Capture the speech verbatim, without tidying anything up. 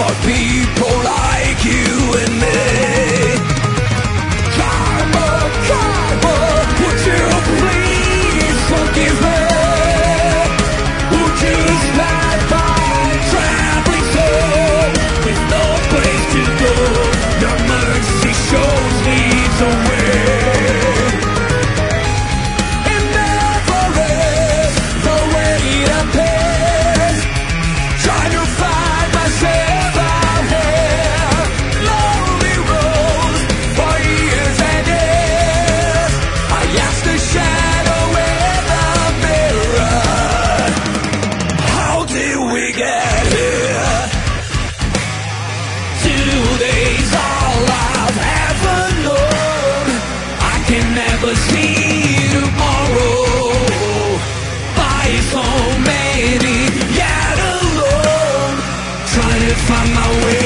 for people like you and me. Karma, karma, would you please forgive me? Would you slide by traveling soul with no place to go? Your mercy shows leads away. It never is the way it appears. Trying to find myself out here, lonely road for years and years. I ask the shadow in the mirror, how did we get here? Today's all I've ever known. I can never see tomorrow. By so many, yet alone, trying to find my way.